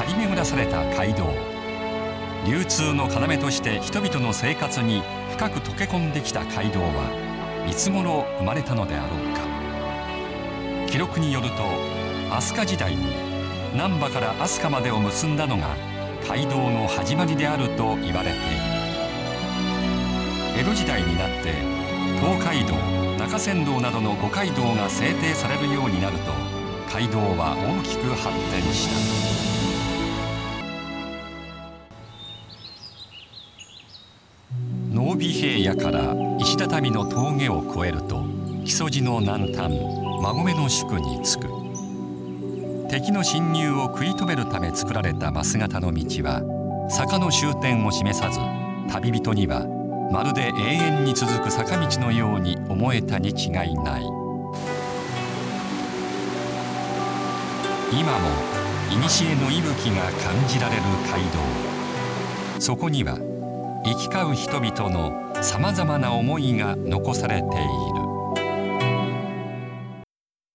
張り巡らされた街道、流通の要として人々の生活に深く溶け込んできた街道はいつ頃生まれたのであろうか。記録によると飛鳥時代に難波から飛鳥までを結んだのが街道の始まりであると言われている。江戸時代になって東海道、中山道などの五街道が制定されるようになると街道は大きく発展した。濃尾平野から石畳の峠を越えると木曽路の南端馬込の宿に着く。敵の侵入を食い止めるため作られた枡形の道は坂の終点を示さず、旅人にはまるで永遠に続く坂道のように思えたに違いない。今も古の息吹が感じられる街道、そこには行き交う人々のさまざまな思いが残されている。